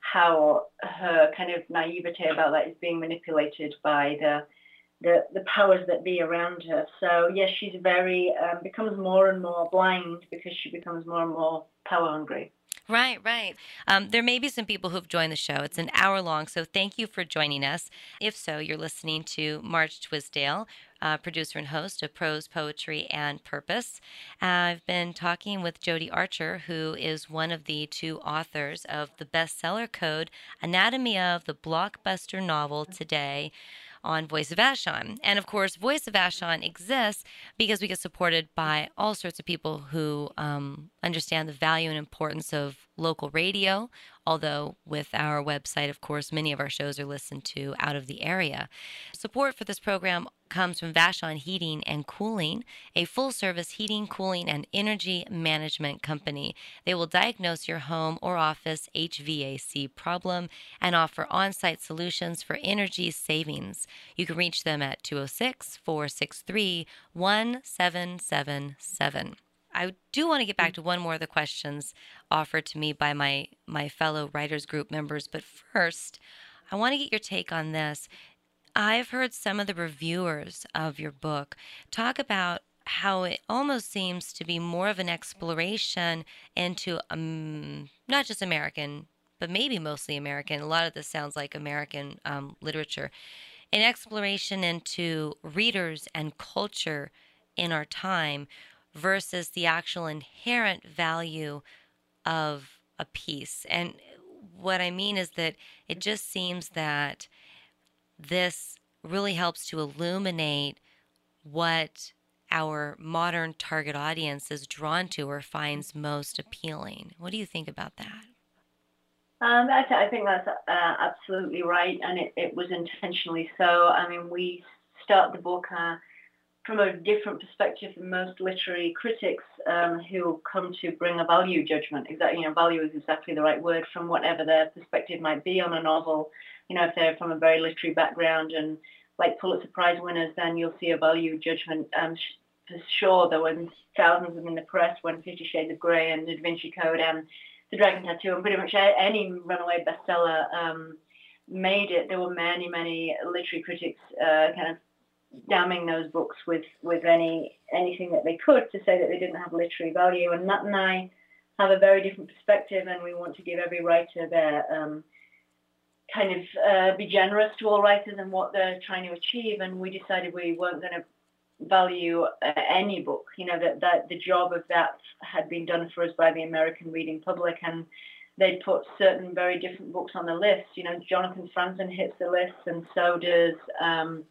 how her kind of naivete about that is being manipulated by the the, the powers that be around her. So yes, she's very um, becomes more and more blind because she becomes more and more power hungry. Right, right. Um, there may be some people who've joined the show. It's an hour long, so thank you for joining us. If so, you're listening to Marge Twisdale, uh, producer and host of Prose, Poetry, and Purpose. Uh, I've been talking with Jodi Archer, who is one of the two authors of the bestseller code, Anatomy of the Blockbuster Novel Today, on Voice of Vashon. And of course, Voice of Vashon exists because we get supported by all sorts of people who um, understand the value and importance of local radio, although with our website, of course, many of our shows are listened to out of the area. Support for this program comes from Vashon Heating and Cooling, a full-service heating, cooling, and energy management company. They will diagnose your home or office H V A C problem and offer on-site solutions for energy savings. You can reach them at two oh six, four six three, one seven seven seven. I do want to get back to one more of the questions offered to me by my, my fellow writers group members, but first, I want to get your take on this. I've heard some of the reviewers of your book talk about how it almost seems to be more of an exploration into um, not just American, but maybe mostly American. A lot of this sounds like American um, literature. An exploration into readers and culture in our time versus the actual inherent value of a piece. And what I mean is that it just seems that this really helps to illuminate what our modern target audience is drawn to or finds most appealing. What do you think about that? Um, I, th- I think that's uh, absolutely right, and it, it was intentionally so. I mean, we start the book uh, from a different perspective than most literary critics um, who come to bring a value judgment. Exactly, you know, value is exactly the right word, from whatever their perspective might be on a novel. You know, if they're from a very literary background and like Pulitzer Prize winners, then you'll see a value judgment. Um, for sure, there were thousands of them in the press when Fifty Shades of Grey and The Da Vinci Code and The Dragon Tattoo and pretty much any runaway bestseller um, made it. There were many, many literary critics uh, kind of damning those books with, with any anything that they could to say that they didn't have literary value. And Matt and I have a very different perspective, and we want to give every writer their um, kind of uh, be generous to all writers and what they're trying to achieve. And we decided we weren't going to value uh, any book. You know, that, that the job of that had been done for us by the American reading public, and they put certain very different books on the list. You know, Jonathan Franzen hits the list, and so does um,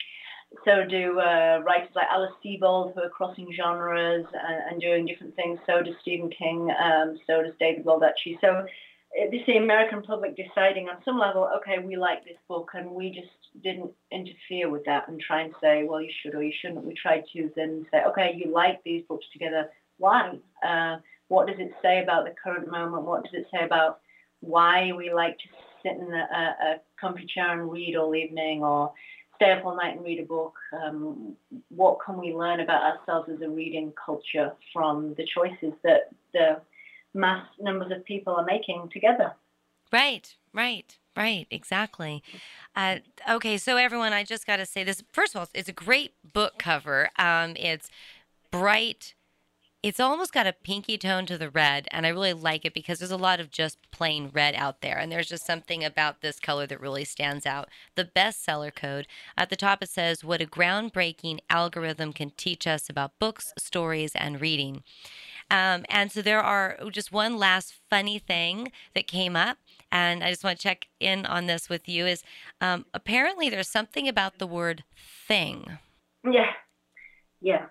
so do uh, writers like Alice Sebold, who are crossing genres and, and doing different things. So does Stephen King. Um, so does David Baldacci. So it's the American public deciding on some level, okay, we like this book, and we just didn't interfere with that and try and say, well, you should or you shouldn't. We tried to then say, okay, you like these books together. Why? Uh, what does it say about the current moment? What does it say about why we like to sit in a, a comfy chair and read all evening, or stay up all night and read a book? Um, what can we learn about ourselves as a reading culture from the choices that the mass numbers of people are making together? Right, right, right, exactly. Uh, okay, so everyone, I just got to say this. First of all, it's a great book cover. Um, it's bright. It's almost got a pinky tone to the red, and I really like it because there's a lot of just plain red out there, and there's just something about this color that really stands out. The bestseller code at the top, it says, "What a groundbreaking algorithm can teach us about books, stories, and reading." Um, and so there are just one last funny thing that came up, and I just want to check in on this with you. Is um, apparently there's something about the word thing. Yeah, yeah.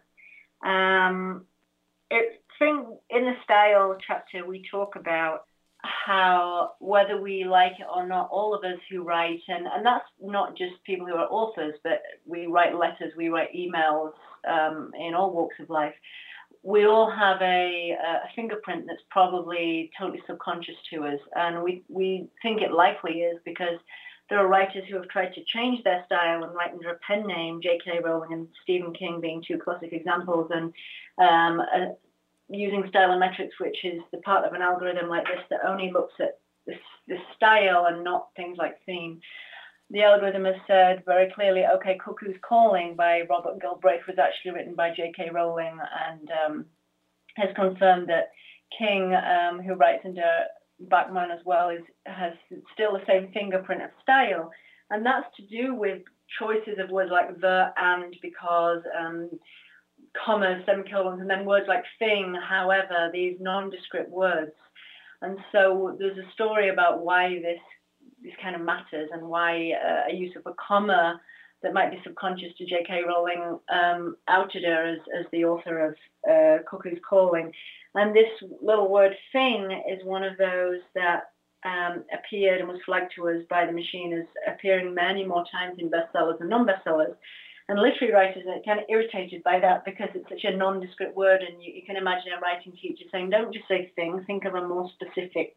Um, it, thing in the style chapter, we talk about how whether we like it or not, all of us who write, and, and that's not just people who are authors, but we write letters, we write emails um, in all walks of life. We all have a, a fingerprint that's probably totally subconscious to us, and we, we think it likely is because there are writers who have tried to change their style and write under a pen name, J K. Rowling and Stephen King being two classic examples, and um, uh, using stylometrics, which is the part of an algorithm like this that only looks at the, the style and not things like theme. The algorithm has said very clearly, okay, Cuckoo's Calling by Robert Galbraith was actually written by J K. Rowling, and um, has confirmed that King, um, who writes under Bachman as well, is has still the same fingerprint of style. And that's to do with choices of words like the, and, because, um, commas, semicolons, and then words like thing, however, these nondescript words. And so there's a story about why this this kind of matters, and why uh, a use of a comma that might be subconscious to J K. Rowling um, outed her as, as the author of uh, Cuckoo's Calling. And this little word thing is one of those that um, appeared and was flagged to us by the machine as appearing many more times in bestsellers than non-bestsellers. And literary writers are kind of irritated by that because it's such a nondescript word, and you, you can imagine a writing teacher saying, don't just say thing, think of a more specific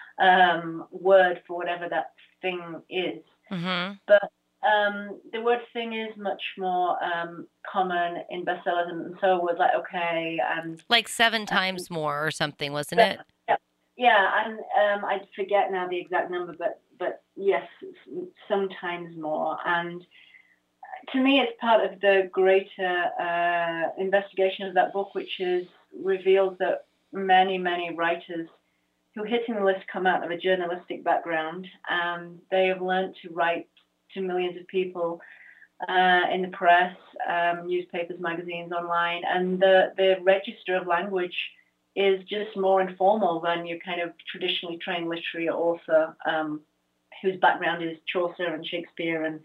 um, word for whatever that thing is. Mm-hmm. But um, the word thing is much more um, common in bestsellers, and so was like, okay. And Like seven times um, more or something, wasn't it? Yeah, yeah, and um, I forget now the exact number, but, but yes, sometimes more. And to me, it's part of the greater uh, investigation of that book, which is revealed that many, many writers who hitting the list come out of a journalistic background. Um, they have learned to write to millions of people uh, in the press, um, newspapers, magazines, online, and the, the register of language is just more informal than your kind of traditionally trained literary author um, whose background is Chaucer and Shakespeare and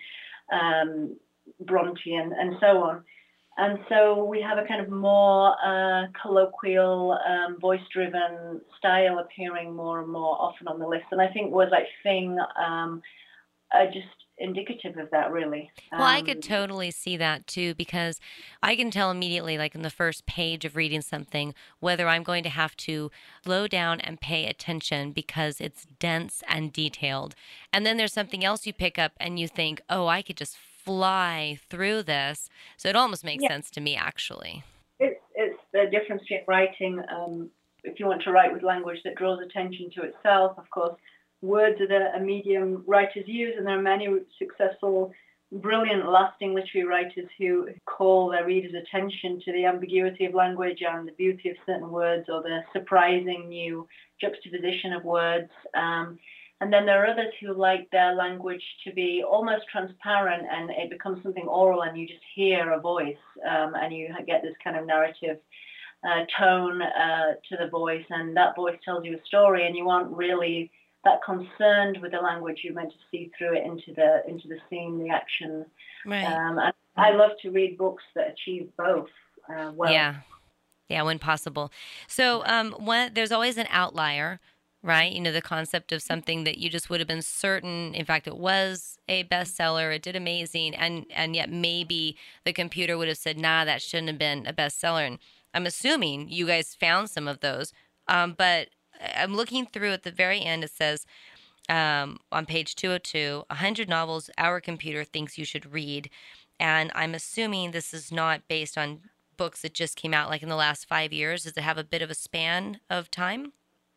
um, Bronte and, and so on. And so we have a kind of more uh, colloquial, um, voice-driven style appearing more and more often on the list. And I think words like thing um, are just indicative of that, really. Um, well, I could totally see that, too, because I can tell immediately, like in the first page of reading something, whether I'm going to have to slow down and pay attention because it's dense and detailed. And then there's something else you pick up and you think, oh, I could just fly through this. So it almost makes yeah. sense to me, actually. It's, it's the difference between writing, um, if you want to write with language that draws attention to itself, of course, words are the, a medium writers use, and there are many successful, brilliant, lasting literary writers who call their readers' attention to the ambiguity of language and the beauty of certain words, or the surprising new juxtaposition of words. Um, And then there are others who like their language to be almost transparent, and it becomes something oral, and you just hear a voice, um, and you get this kind of narrative uh, tone uh, to the voice, and that voice tells you a story, and you aren't really that concerned with the language. You're meant to see through it into the into the scene, the action. Right. Um, and I love to read books that achieve both uh, well. Yeah, yeah, when possible. So um, one, there's always an outlier. Right? You know, the concept of something that you just would have been certain, in fact, it was a bestseller, it did amazing, and, and yet maybe the computer would have said, nah, that shouldn't have been a bestseller. And I'm assuming you guys found some of those. Um, but I'm looking through at the very end, it says, um, on page two oh two, one hundred novels our computer thinks you should read. And I'm assuming this is not based on books that just came out like in the last five years. Does it have a bit of a span of time?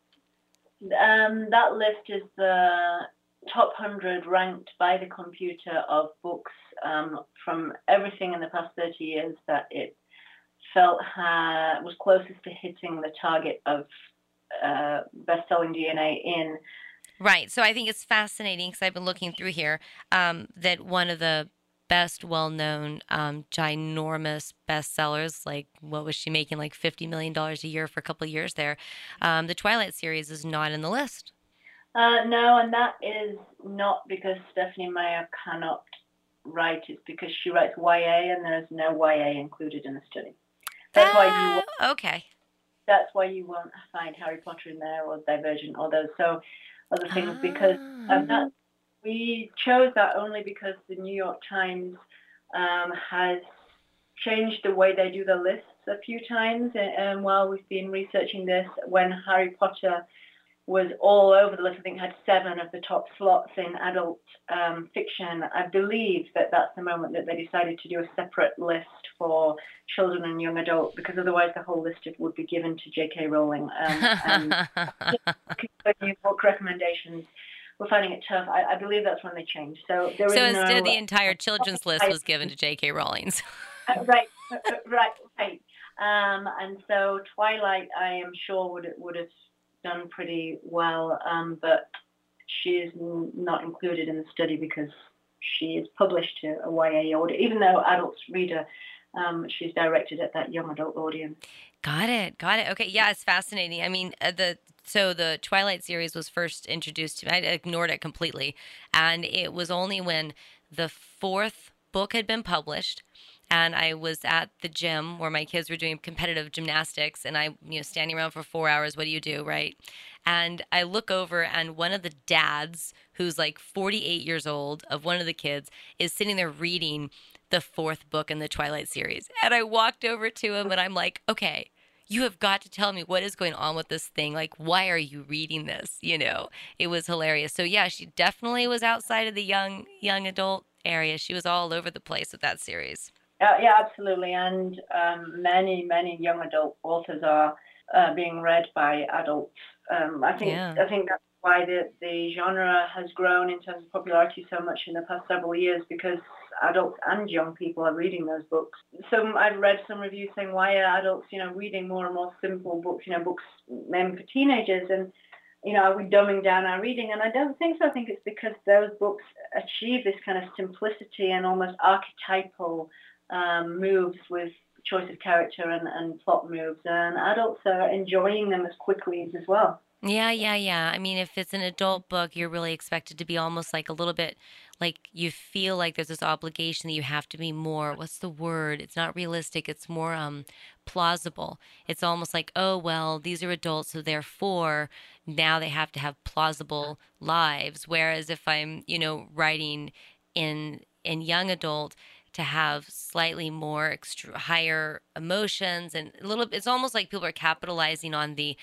Um, that list is the top one hundred ranked by the computer of books um, from everything in the past thirty years that it felt ha- was closest to hitting the target of uh, best-selling D N A in. Right. So I think it's fascinating because I've been looking through here um, that one of the best well-known um, ginormous bestsellers, like what was she making, like fifty million dollars a year for a couple of years there, um, the Twilight series is not in the list. Uh, no, and that is not because Stephenie Meyer cannot write. It's because she writes Y A and there is no Y A included in the study. That's why you Ah, okay. that's why you won't find Harry Potter in there or Divergent or those so other things because Ah. um, that we chose that only because the New York Times um, has changed the way they do the lists a few times. And while we've been researching this, when Harry Potter was all over the list, I think had seven of the top slots in adult um, fiction. I believe that that's the moment that they decided to do a separate list for children and young adult, because otherwise the whole list would be given to J K. Rowling. Um, and new book recommendations, we're finding it tough. I, I believe that's when they changed. So there So is instead, no the entire children's list was given to J K. Rowling's. right, right, right. Um, and so Twilight, I am sure would would have done pretty well, um, but she is not included in the study because she is published to a Y A audience, even though adults read her. Um, she's directed at that young adult audience. Got it. Got it. Okay. Yeah, it's fascinating. I mean, uh, the so the Twilight series was first introduced to me. I ignored it completely, and it was only when the fourth book had been published, and I was at the gym where my kids were doing competitive gymnastics, and I, you know, standing around for four hours. What do you do, right? And I look over, and one of the dads, who's like forty-eight years old, of one of the kids, is sitting there reading the fourth book in the Twilight series. And I walked over to him and I'm like, okay, you have got to tell me what is going on with this thing. Like, why are you reading this? You know, it was hilarious. So yeah, she definitely was outside of the young, young adult area. She was all over the place with that series. Uh, yeah, absolutely. And um, many, many young adult authors are uh, being read by adults. Um, I think Yeah. I think that's why the, the genre has grown in terms of popularity so much in the past several years, because adults and young people are reading those books. So I've read some reviews saying, why are adults, you know, reading more and more simple books, you know, books meant for teenagers, and, you know, are we dumbing down our reading? And I don't think so. I think it's because those books achieve this kind of simplicity and almost archetypal um, moves with choice of character and, and plot moves, and adults are enjoying them as quickly as well. Yeah, yeah, yeah. I mean, if it's an adult book, you're really expected to be almost like a little bit like you feel like there's this obligation that you have to be more, what's the word? It's not realistic, it's more um plausible. It's almost like, oh, well, these are adults, so therefore now they have to have plausible lives. Whereas if I'm, you know, writing in in young adult, to have slightly more extra higher emotions and a little, it's almost like people are capitalizing on the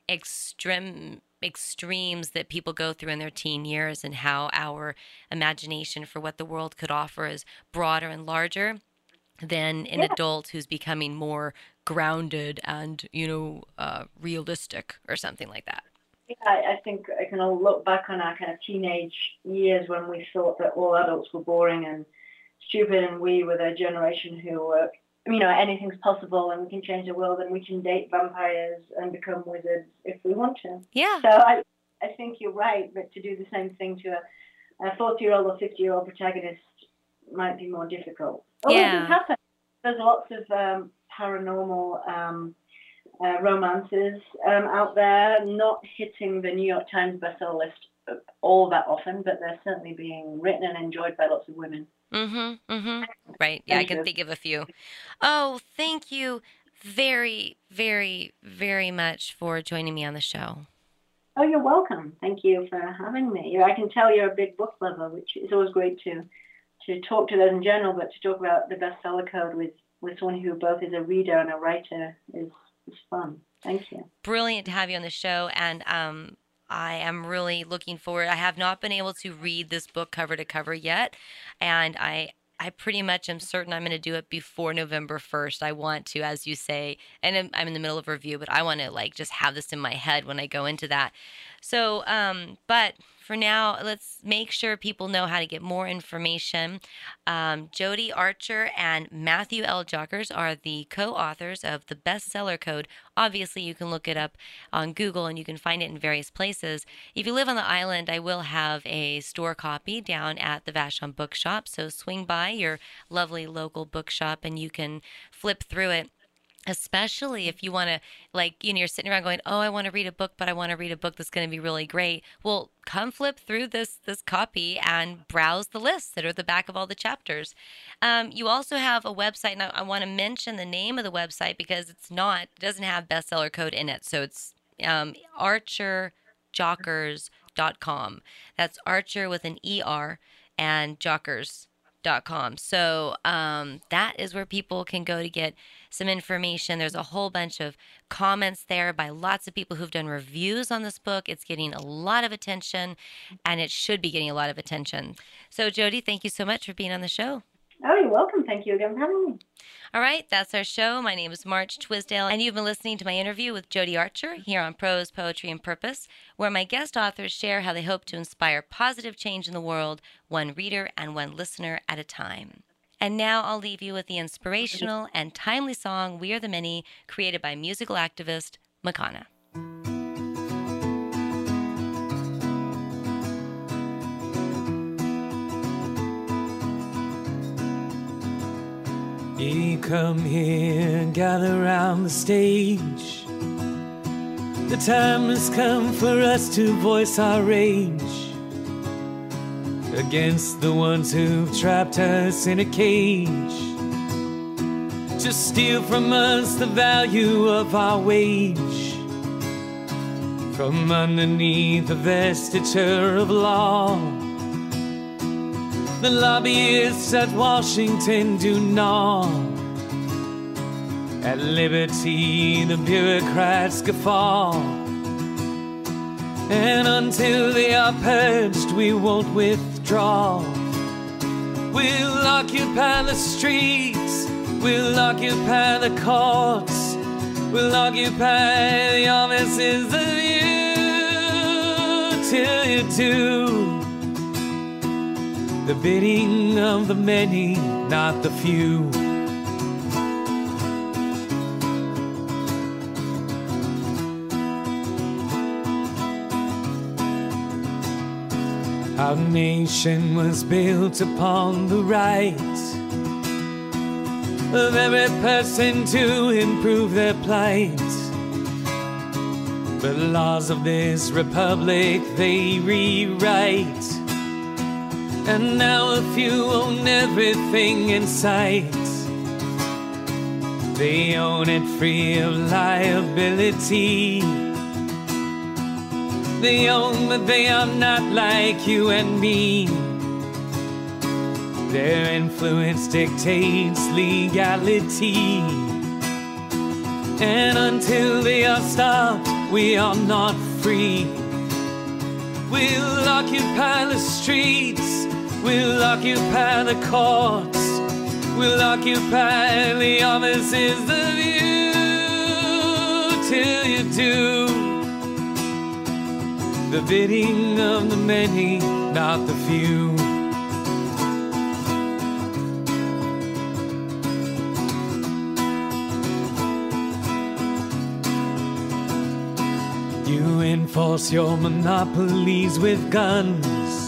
extreme extremes that people go through in their teen years, and how our imagination for what the world could offer is broader and larger than an Yeah. adult who's becoming more grounded and, you know, uh, realistic or something like that. Yeah, I, I think I can all look back on our kind of teenage years when we thought that all adults were boring and stupid, and we were the generation who were, you know, anything's possible and we can change the world and we can date vampires and become wizards if we want to. Yeah. So I, I think you're right, but to do the same thing to a, a forty-year-old or fifty-year-old protagonist might be more difficult. Although Yeah. it does happen. There's lots of um, paranormal um, uh, romances um, out there, not hitting the New York Times bestseller list all that often, but they're certainly being written and enjoyed by lots of women. Mm-hmm. Mm-hmm. Right. Yeah, I can think of a few. Oh, thank you very, very, very much for joining me on the show. Oh, you're welcome. Thank you for having me. I can tell you're a big book lover, which is always great to to talk to those in general, but to talk about the bestseller code with, with someone who both is a reader and a writer is, is fun. Thank you. Brilliant to have you on the show. And um, I am really looking forward. I have not been able to read this book cover to cover yet, and I I pretty much am certain I'm going to do it before November first. I want to, as you say, and I'm I'm in the middle of a review, but I want to like just have this in my head when I go into that. So, um, but for now, let's make sure people know how to get more information. Um, Jodi Archer and Matthew L. Jockers are the co-authors of the Bestseller Code. Obviously, you can look it up on Google and you can find it in various places. If you live on the island, I will have a store copy down at the Vashon Bookshop. So swing by your lovely local bookshop and you can flip through it. Especially if you want to, like, you know, you're sitting around going, oh, I want to read a book, but I want to read a book that's going to be really great. Well, come flip through this this copy and browse the lists that are at the back of all the chapters. Um, you also have a website, and I, I want to mention the name of the website because it's not, it doesn't have bestseller code in it. So it's um, archer jockers dot com. That's Archer with an E R and Jockers dot com. So um, that is where people can go to get some information. There's a whole bunch of comments there by lots of people who've done reviews on this book. It's getting a lot of attention, and it should be getting a lot of attention. So Jodi, thank you so much for being on the show. Oh, you're welcome. Thank you again for having me. All right, that's our show. My name is March Twisdale, and you've been listening to my interview with Jodi Archer here on Prose, Poetry, and Purpose, where my guest authors share how they hope to inspire positive change in the world, one reader and one listener at a time. And now I'll leave you with the inspirational and timely song, We Are the Many, created by musical activist Makana. Ye come here, gather round the stage. The time has come for us to voice our rage against the ones who've trapped us in a cage, to steal from us the value of our wage, from underneath the vestiture of law. The lobbyists at Washington do gnaw at liberty, the bureaucrats guffaw. And until they are purged, we won't withdraw. We'll occupy the streets, we'll occupy the courts, we'll occupy the offices of you, till you do the bidding of the many, not the few. Our nation was built upon the right of every person to improve their plight. But the laws of this republic they rewrite, and now a few own everything in sight. They own it free of liability. They own that they are not like you and me. Their influence dictates legality, and until they are stopped, we are not free. We'll occupy the streets, we'll occupy the courts, we'll occupy the offices of you, till you do the bidding of the many, not the few. You enforce your monopolies with guns,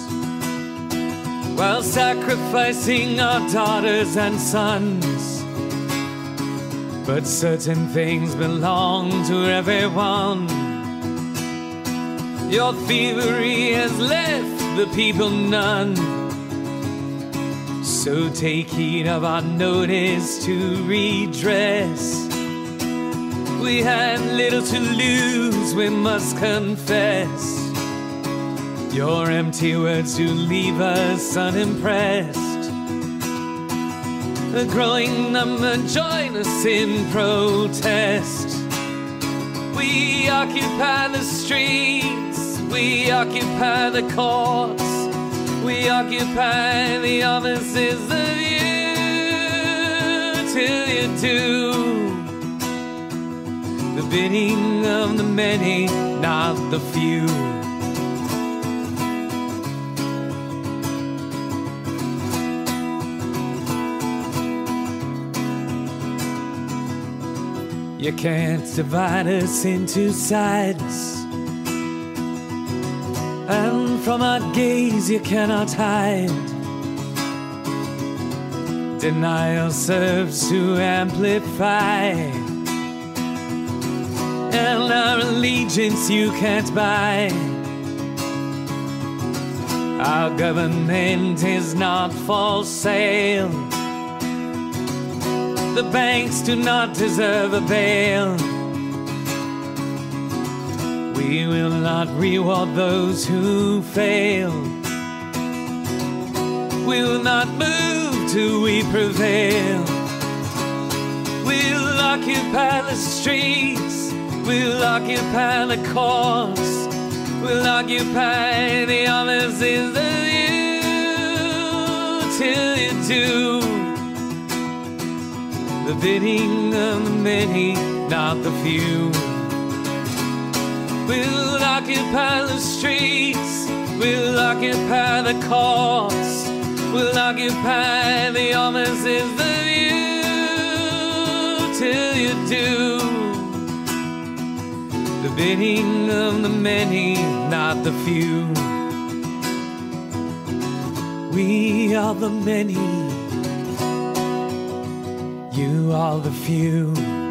while sacrificing our daughters and sons. But certain things belong to everyone. Your thievery has left the people none. So take heed of our notice to redress. We had little to lose, we must confess. Your empty words do leave us unimpressed. A growing number join us in protest. We occupy the streets, We occupy the courts, we occupy the offices of you, till you do the bidding of the many, not the few. You can't divide us into sides, and from our gaze you cannot hide. Denial serves to amplify, and our allegiance you can't buy. Our government is not for sale. The banks do not deserve a bail. We will not reward those who fail. We will not move till we prevail. We'll occupy the streets, we'll occupy the courts, we'll occupy the offices of you, till you do the bidding of the many, not the few. We'll occupy the streets, we'll occupy the courts, we'll occupy the offices of you, till you do the bidding of the many, not the few. We are the many, you are the few.